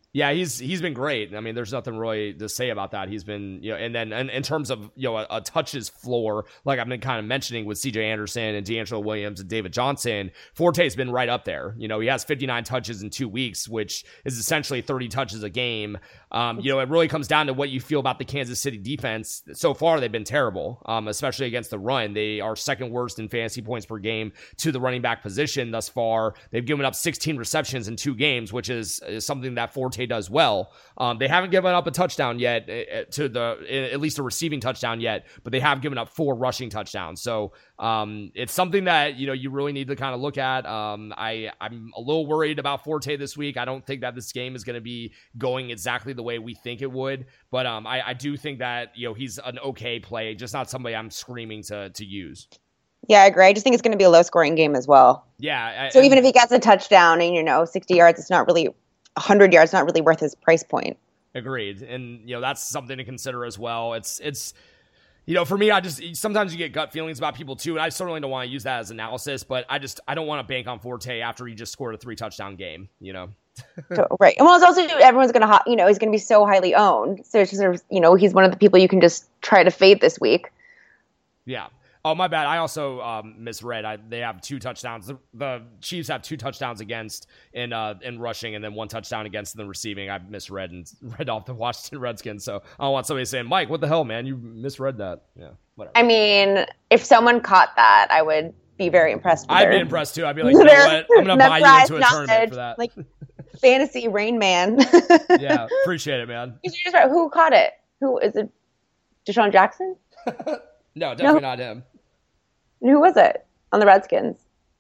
Yeah, he's he's been great. I mean, there's nothing really to say about that. He's been, you know, and then and in terms of, you know, a, a touches floor, like I've been kind of mentioning with C J Anderson and D'Angelo Williams and David Johnson, Forte's been right up there. You know, he has fifty-nine touches in two weeks, which is essentially thirty touches a game. Um, you know, it really comes down to what you feel about the Kansas City defense. So far, they've been terrible, um, especially against the run. They are second worst in fantasy points per game to the running back position thus far. They've given up sixteen receptions in two games, which is, is something that Forte does well. Um, they haven't given up a touchdown yet, uh, to the at least a receiving touchdown yet, but they have given up four rushing touchdowns. So um, it's something that, you know, you really need to kind of look at. Um, I I'm a little worried about Forte this week. I don't think that this game is going to be going exactly the way we think it would, but um, I, I do think that, you know, he's an okay play, just not somebody I'm screaming to to use. Yeah, I agree. I just think it's going to be a low scoring game as well. Yeah. I, so even if he gets a touchdown and, you know, sixty yards, it's not really one hundred yards, not really worth his price point. Agreed. And, you know, that's something to consider as well. It's, it's, you know, for me, I just, sometimes you get gut feelings about people too. And I certainly don't want to use that as analysis, but I just, I don't want to bank on Forte after he just scored a three touchdown game, you know? So, right. And well, it's also, everyone's going to, you know, he's going to be so highly owned. So it's just sort of, you know, he's one of the people you can just try to fade this week. Yeah. Oh, my bad. I also um, misread. I, they have two touchdowns. The, the Chiefs have two touchdowns against in uh, in rushing, and then one touchdown against in the receiving. I misread and read off the Washington Redskins. So I don't want somebody saying, Mike, what the hell, man? You misread that. Yeah, whatever. I mean, if someone caught that, I would be very impressed with I'd their, be impressed, too. I'd be like, you know what? I'm going to buy you into a knowledge, tournament for that. Like, fantasy Rain Man. Yeah, appreciate it, man. Who caught it? Who is it? Deshaun Jackson? No, definitely No. not him. Who was it on the Redskins?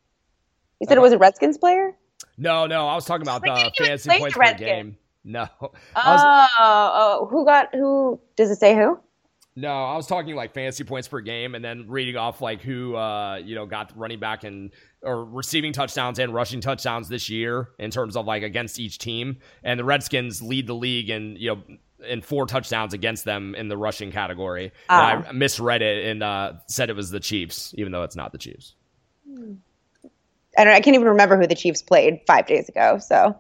You said Uh, it was a Redskins player? No, no, I was talking about Like, the you even fantasy played points the per Redskins. game. No. Oh, I was, oh, who got who? Does it say who? no, I was talking like fantasy points per game and then reading off like who, uh, you know, got running back and or receiving touchdowns and rushing touchdowns this year in terms of like against each team. And the Redskins lead the league and, you know, in four touchdowns against them in the rushing category. Oh. And I misread it and uh, said it was the Chiefs, even though it's not the Chiefs. I don't. I can't even remember who the Chiefs played five days ago. So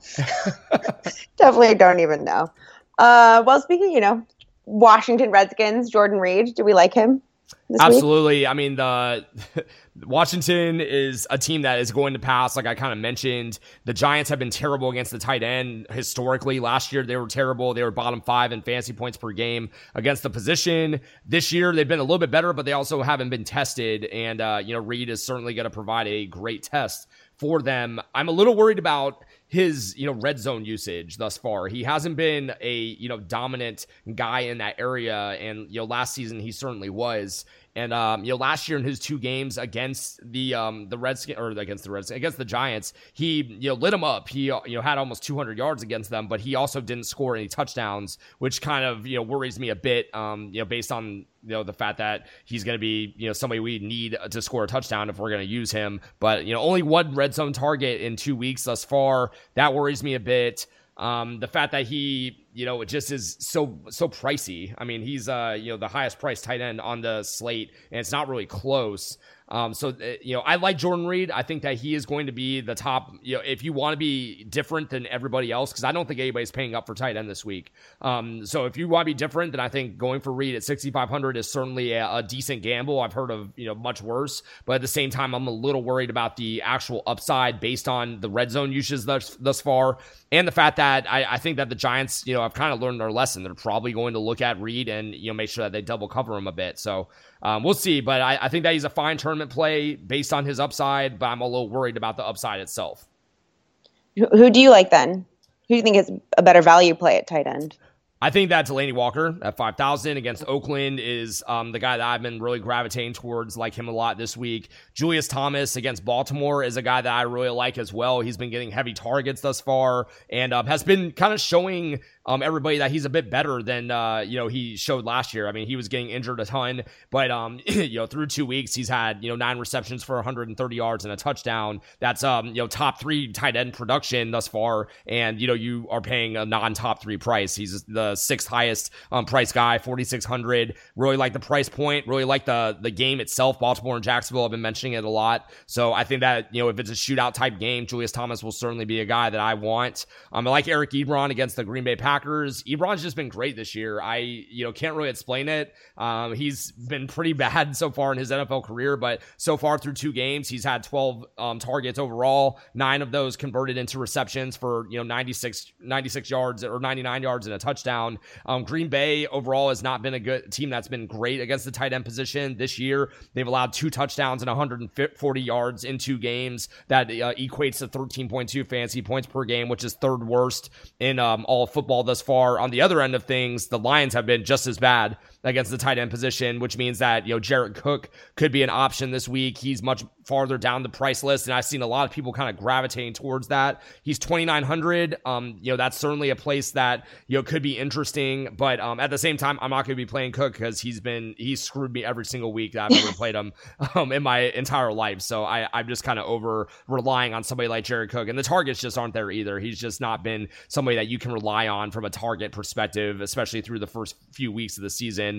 definitely don't even know. Uh, well, speaking, you know, Washington Redskins, Jordan Reed. Do we like him this Absolutely. week? I mean, the Washington is a team that is going to pass, like I kind of mentioned. The Giants have been terrible against the tight end historically. Last year, they were terrible. They were bottom five in fantasy points per game against the position. This year, they've been a little bit better, but they also haven't been tested. And, uh, you know, Reed is certainly going to provide a great test for them. I'm a little worried about his, you know, red zone usage thus far. He hasn't been a, you know, dominant guy in that area. And, you know, last season he certainly was. And, um, you know, last year in his two games against the, um, the Redskins or against the Redskins, against the Giants, he, you know, lit them up. He, you know, had almost two hundred yards against them, but he also didn't score any touchdowns, which kind of, you know, worries me a bit, um, you know, based on, you know, the fact that he's going to be, you know, somebody we need to score a touchdown if we're going to use him. But, you know, only one red zone target in two weeks thus far. That worries me a bit. Um, the fact that he, you know, it just is so, so pricey. I mean, he's, uh, you know, the highest priced tight end on the slate, and it's not really close. Um, so, uh, you know, I like Jordan Reed. I think that he is going to be the top, you know, if you want to be different than everybody else, because I don't think anybody's paying up for tight end this week. Um, so if you want to be different, then I think going for Reed at sixty-five hundred is certainly a, a decent gamble. I've heard of, you know, much worse, but at the same time, I'm a little worried about the actual upside based on the red zone usage thus, thus far. And the fact that I, I think that the Giants, you know, have kind of learned their lesson. They're probably going to look at Reed and, you know, make sure that they double cover him a bit. So um, we'll see. But I, I think that he's a fine tournament play based on his upside, but I'm a little worried about the upside itself. Who, who do you like then? Who do you think is a better value play at tight end? I think that Delaney Walker at five thousand against Oakland is um, the guy that I've been really gravitating towards, like him a lot this week. Julius Thomas against Baltimore is a guy that I really like as well. He's been getting heavy targets thus far and um, has been kind of showing um, everybody that he's a bit better than, uh, you know, he showed last year. I mean, he was getting injured a ton, but, um, you know, through two weeks, he's had, you know, nine receptions for one hundred thirty yards and a touchdown. That's, um, you know, top three tight end production thus far. And, you know, you are paying a non-top three price. He's the the sixth highest um, price guy, forty-six hundred. Really like the price point. Really like the the game itself. Baltimore and Jacksonville, I've been mentioning it a lot. So I think that, you know, if it's a shootout type game, Julius Thomas will certainly be a guy that I want. Um, I like Eric Ebron against the Green Bay Packers. Ebron's just been great this year. I, you know, can't really explain it. Um, he's been pretty bad so far in his N F L career, but so far through two games, he's had twelve um, targets overall. Nine of those converted into receptions for, you know, ninety-six, ninety-six yards or ninety-nine yards and a touchdown. Um, Green Bay overall has not been a good team that's been great against the tight end position this year. They've allowed two touchdowns and one hundred forty yards in two games. That uh, equates to thirteen point two fantasy points per game, which is third worst in um, all of football thus far. On the other end of things, the Lions have been just as bad against the tight end position, which means that, you know, Jared Cook could be an option this week. He's much farther down the price list, and I've seen a lot of people kind of gravitating towards that. He's twenty-nine hundred. Um, you know, that's certainly a place that, you know, could be interesting, but um, at the same time, I'm not going to be playing Cook because he's been, he's screwed me every single week that I've ever played him um, in my entire life. So I, I'm just kind of over relying on somebody like Jared Cook, and the targets just aren't there either. He's just not been somebody that you can rely on from a target perspective, especially through the first few weeks of the season.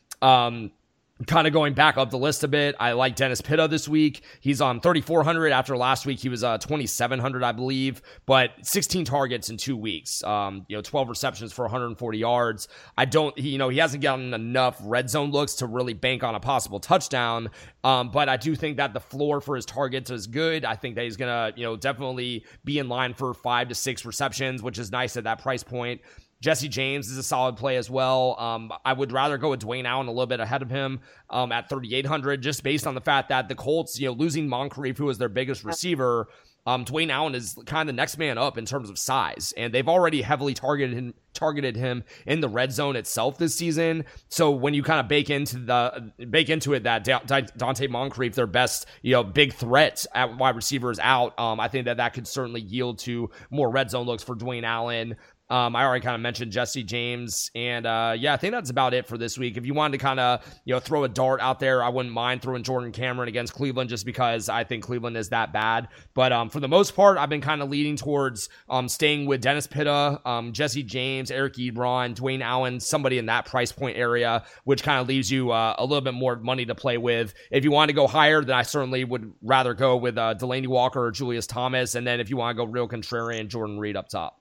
Um, kind of going back up the list a bit, I like Dennis Pitta this week. He's on thirty-four hundred. After last week, he was uh, twenty-seven hundred, I believe, but sixteen targets in two weeks. Um, you know, twelve receptions for one hundred forty yards. I don't, he, you know, he hasn't gotten enough red zone looks to really bank on a possible touchdown. Um, but I do think that the floor for his targets is good. I think that he's gonna, you know, definitely be in line for five to six receptions, which is nice at that price point. Jesse James is a solid play as well. Um, I would rather go with Dwayne Allen a little bit ahead of him um, at thirty-eight hundred, just based on the fact that the Colts, you know, losing Moncrief, who was their biggest receiver, um, Dwayne Allen is kind of the next man up in terms of size, and they've already heavily targeted him, targeted him in the red zone itself this season. So when you kind of bake into the bake into it that Dante Moncrief, their best, you know, big threat at wide receiver, is out, um, I think that that could certainly yield to more red zone looks for Dwayne Allen. Um, I already kind of mentioned Jesse James, and uh, yeah, I think that's about it for this week. If you wanted to kind of, you know, throw a dart out there, I wouldn't mind throwing Jordan Cameron against Cleveland, just because I think Cleveland is that bad. But um, for the most part, I've been kind of leaning towards um, staying with Dennis Pitta, um, Jesse James, Eric Ebron, Dwayne Allen, somebody in that price point area, which kind of leaves you uh, a little bit more money to play with. If you want to go higher, then I certainly would rather go with uh, Delaney Walker or Julius Thomas, and then if you want to go real contrarian, Jordan Reed up top.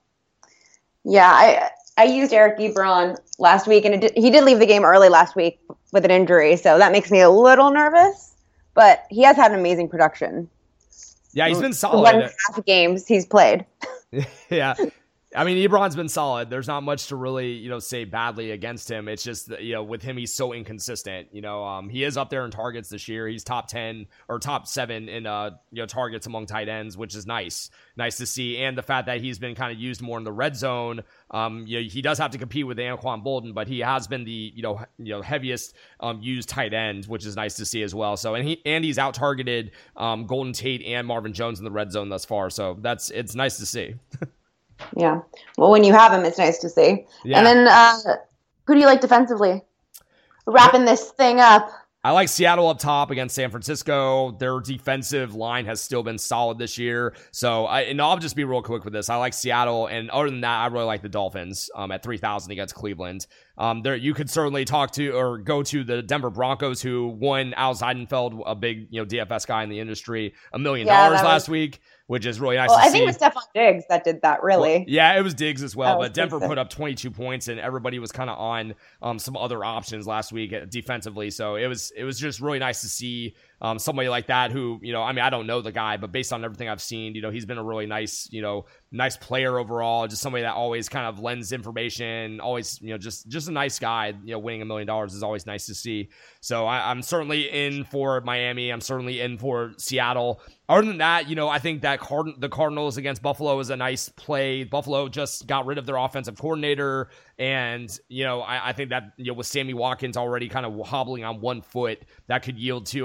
Yeah, I I used Eric Ebron last week, and it did, he did leave the game early last week with an injury, so that makes me a little nervous. But he has had an amazing production. Yeah, he's been solid. One and a half games he's played. Yeah. I mean, Ebron's been solid. There's not much to really, you know, say badly against him. It's just that, you know, with him, he's so inconsistent. You know, um, he is up there in targets this year. He's top ten or top seven in, uh, you know, targets among tight ends, which is nice. Nice to see. And the fact that he's been kind of used more in the red zone. Um, you know, he does have to compete with Anquan Bolden, but he has been the, you know, you know, heaviest um, used tight end, which is nice to see as well. So, and he, and he's out targeted um, Golden Tate and Marvin Jones in the red zone thus far. So that's, it's nice to see. Yeah. Well, when you have him, it's nice to see. Yeah. And then uh, who do you like defensively? Wrapping this thing up. I like Seattle up top against San Francisco. Their defensive line has still been solid this year. So, I, and I'll just be real quick with this. I like Seattle, and other than that, I really like the Dolphins um, at three thousand against Cleveland. Um, there, you could certainly talk to or go to the Denver Broncos, who won Al Zeidenfeld, a big, you know, D F S guy in the industry, a million dollars last week, which is really nice well, to I see. think it was Stephon Diggs that did that, really. Well, yeah, it was Diggs as well, but Denver so. put up twenty-two points, and everybody was kind of on um, some other options last week defensively. So it was it was just really nice to see um, somebody like that who, you know, I mean, I don't know the guy, but based on everything I've seen, you know, he's been a really nice, you know, nice player overall, just somebody that always kind of lends information, always, you know, just just a nice guy. You know, winning a million dollars is always nice to see. So I, I'm certainly in for Miami. I'm certainly in for Seattle. Other than that, you know, I think that Card- the Cardinals against Buffalo is a nice play. Buffalo just got rid of their offensive coordinator, and, you know, I, I think that, you know, with Sammy Watkins already kind of hobbling on one foot, that could yield to uh, some nice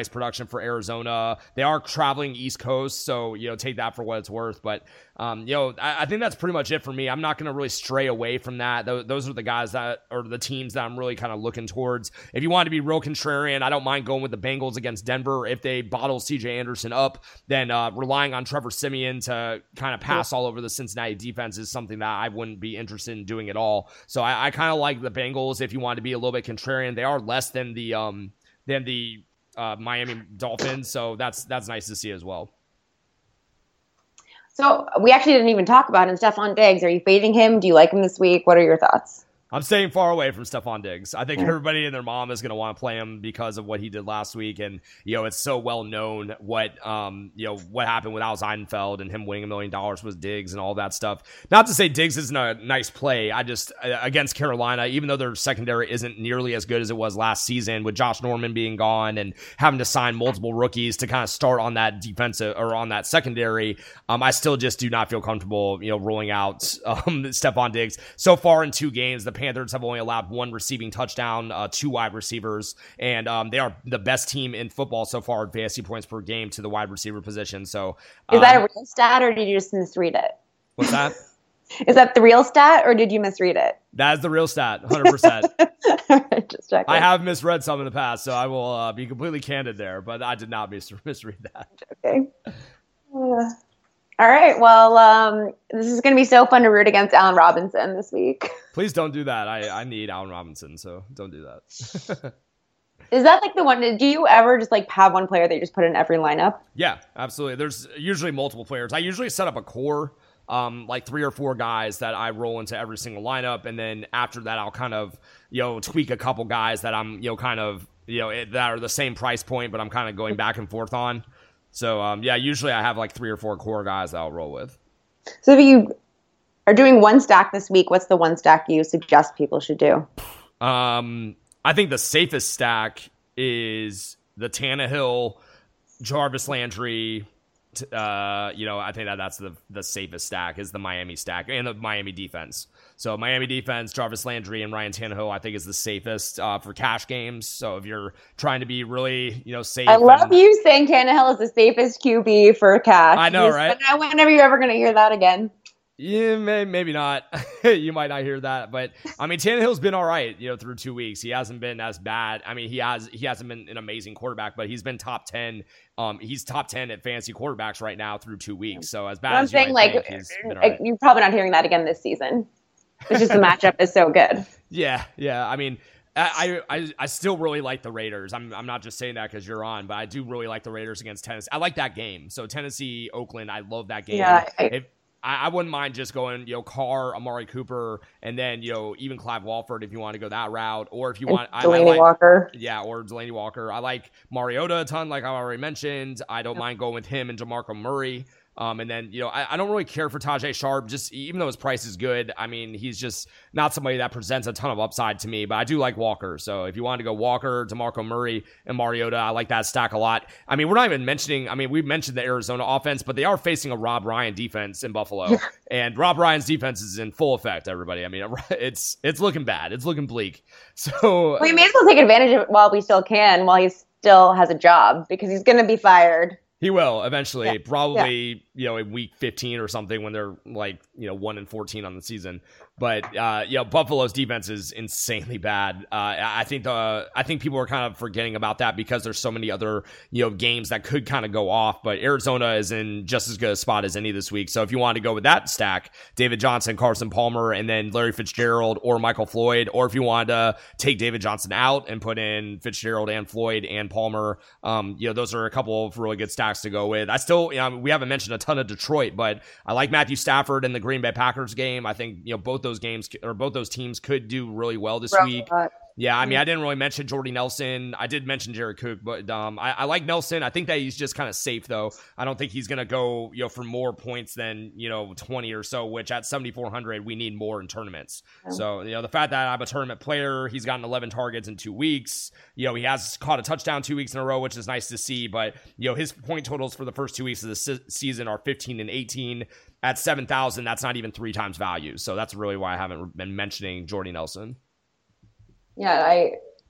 production for Arizona. They are traveling East Coast, so, you know, take that for what it's worth. But, um, you know, I, I think that's pretty much it for me. I'm not going to really stray away from that. Those, those are the guys that, or the teams that I'm really kind of looking towards. If you want to be real contrarian, I don't mind going with the Bengals against Denver. If they bottle C J Anderson up, then uh, relying on Trevor Siemian to kind of pass all over the Cincinnati defense is something that I wouldn't be interested in doing at all. So I, I kind of like the Bengals if you want to be a little bit contrarian. They are less than the um than the uh, Miami Dolphins, so that's that's nice to see as well. So we actually didn't even talk about him, Stephon Diggs. Are you fading him? Do you like him this week? What are your thoughts? I'm staying far away from Stephon Diggs. I think everybody and their mom is going to want to play him because of what he did last week. And, you know, it's so well known what, um, you know, what happened with Al Seinfeld and him winning a million dollars with Diggs and all that stuff. Not to say Diggs isn't a nice play. I just, against Carolina, even though their secondary isn't nearly as good as it was last season with Josh Norman being gone and having to sign multiple rookies to kind of start on that defensive or on that secondary, um, I still just do not feel comfortable, you know, rolling out um, Stephon Diggs. So far in two games, the Panthers have only allowed one receiving touchdown, uh, two wide receivers, and um, they are the best team in football so far in fantasy points per game to the wide receiver position. So, um, is that a real stat, or did you just misread it? What's that? Is that the real stat, or did you misread it? That is the real stat, one hundred percent. Just checking. I have misread some in the past, so I will uh, be completely candid there, but I did not mis- misread that. Okay. Uh. All right. Well, um, this is going to be so fun to root against Allen Robinson this week. Please don't do that. I, I need Allen Robinson, so don't do that. Is that like the one? Do you ever just like have one player that you just put in every lineup? Yeah, absolutely. There's usually multiple players. I usually set up a core, um, like three or four guys that I roll into every single lineup, and then after that, I'll kind of, you know, tweak a couple guys that I'm, you know, kind of, you know, that are the same price point, but I'm kind of going back and forth on. So, um, yeah, usually I have like three or four core guys that I'll roll with. So if you are doing one stack this week, what's the one stack you suggest people should do? Um, I think the safest stack is the Tannehill, Jarvis Landry. Uh, you know, I think that that's the the safest stack is the Miami stack and the Miami defense. So Miami defense, Jarvis Landry, and Ryan Tannehill, I think is the safest uh, for cash games. So if you're trying to be really, you know, safe. I love and, you saying Tannehill is the safest Q B for cash. I know, right? When are you ever going to hear that again? Yeah, may, maybe not. You might not hear that, but I mean, Tannehill's been all right, you know, through two weeks. He hasn't been as bad. I mean, he has he hasn't been an amazing quarterback, but he's been top ten. Um, he's top ten at fantasy quarterbacks right now through two weeks. So as bad I'm as saying, you like, think, he's been all right. You're probably not hearing that again this season. It's just the matchup is so good. Yeah, yeah. I mean, I, I I still really like the Raiders. I'm I'm not just saying that because you're on, but I do really like the Raiders against Tennessee. I like that game. So Tennessee, Oakland, I love that game. Yeah. I, if, I, I wouldn't mind just going, you know, Carr, Amari Cooper, and then, you know, even Clive Walford if you want to go that route, or if you want Delaney I, I like, Walker. Yeah, or Delaney Walker. I like Mariota a ton, like I already mentioned. I don't mind going with him and DeMarco Murray. Um, and then, you know, I, I don't really care for Tajay Sharp, just even though his price is good. I mean, he's just not somebody that presents a ton of upside to me, but I do like Walker. So if you wanted to go Walker, DeMarco Murray, and Mariota, I like that stack a lot. I mean, we're not even mentioning, I mean, we mentioned the Arizona offense, but they are facing a Rob Ryan defense in Buffalo. And Rob Ryan's defense is in full effect, everybody. I mean, it's it's looking bad. It's looking bleak. So we may as well take advantage of it while we still can, while he still has a job, because he's going to be fired. He will eventually, yeah. probably, yeah. you know, in week fifteen or something when they're like, you know, one and fourteen on the season. But, uh, you know, Buffalo's defense is insanely bad. Uh, I think the, I think people are kind of forgetting about that because there's so many other, you know, games that could kind of go off. But Arizona is in just as good a spot as any this week. So if you want to go with that stack, David Johnson, Carson Palmer, and then Larry Fitzgerald or Michael Floyd, or if you wanted to take David Johnson out and put in Fitzgerald and Floyd and Palmer, um, you know, those are a couple of really good stacks to go with. I still, you know, we haven't mentioned a ton of Detroit, but I like Matthew Stafford in the Green Bay Packers game. I think, you know, both those games or both those teams could do really well this week. Yeah, I mean, I didn't really mention Jordy Nelson. I did mention Jared Cook, but um, I, I like Nelson. I think that he's just kind of safe, though. I don't think he's going to go, you know, for more points than, you know, twenty or so, which at seventy-four hundred, we need more in tournaments. Oh. So, you know, the fact that I'm a tournament player, he's gotten eleven targets in two weeks. You know, he has caught a touchdown two weeks in a row, which is nice to see. But, you know, his point totals for the first two weeks of the se- season are fifteen and eighteen. At seven thousand, that's not even three times value. So that's really why I haven't been mentioning Jordy Nelson. Yeah, I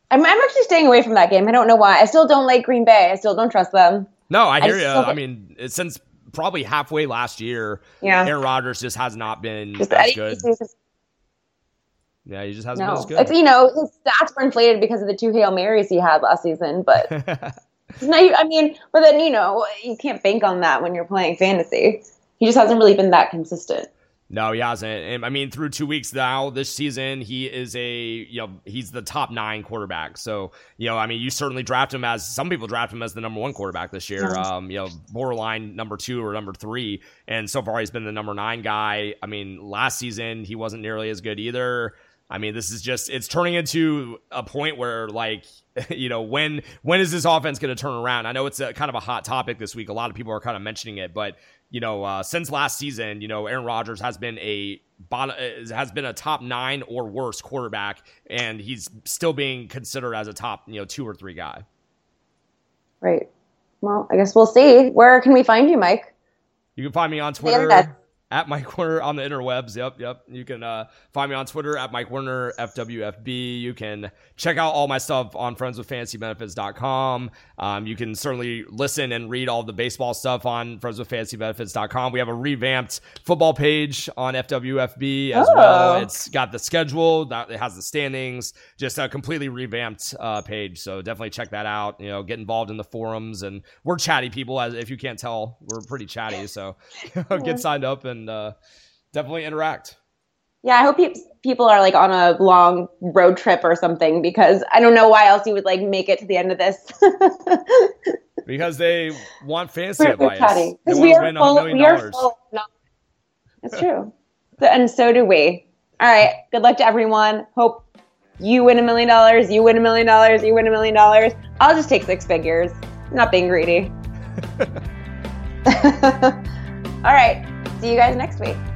I'm, I'm actually staying away from that game. I don't know why. I still don't like Green Bay. I still don't trust them. No, I hear I you. still- I mean, it's since probably halfway last year, Yeah. Aaron Rodgers just has not been Just- as I- good. it's- Yeah, he just hasn't been No, as good. it's, you know, his stats were inflated because of the two Hail Marys he had last season, but it's not, I mean, but then, you know, you can't bank on that when you're playing fantasy. He just hasn't really been that consistent. No, he hasn't. And I mean, through two weeks now, this season, he is a, you know, he's the top nine quarterback. So, you know, I mean, you certainly draft him as, some people draft him as the number one quarterback this year. Um, you know, borderline number two or number three. And so far, he's been the number nine guy. I mean, last season, he wasn't nearly as good either. I mean, this is just, it's turning into a point where, like, you know, when when is this offense going to turn around? I know it's a kind of a hot topic this week. A lot of people are kind of mentioning it, but, you know, uh, since last season, you know, Aaron Rodgers has been a bottom, has been a top nine or worse quarterback, and he's still being considered as a top, you know, two or three guy. Right. Well, I guess we'll see. Where can we find you, Mike? You can find me on The Twitter. internet. At Mike Werner on the interwebs. Yep, yep. You can uh, find me on Twitter at Mike Werner, F W F B. You can check out all my stuff on friends with fantasy benefits dot com. Um, you can certainly listen and read all the baseball stuff on friends with fantasy benefits dot com. We have a revamped football page on F W F B as Oh. well. It's got the schedule, that it has the standings, just a completely revamped uh, page. So definitely check that out. You know, get involved in the forums, and we're chatty people. As if you can't tell, we're pretty chatty. So get signed up and uh, definitely interact. Yeah, I hope pe- people are like on a long road trip or something, because I don't know why else you would like make it to the end of this. Because they want fantasy We're, advice. we're chatting. They Because want we to are win a full. million We are dollars. full. No, that's true. So- and so do we. All right. Good luck to everyone. Hope you win a million dollars. You win a million dollars. You win a million dollars. I'll just take six figures. I'm not being greedy. All right. See you guys next week.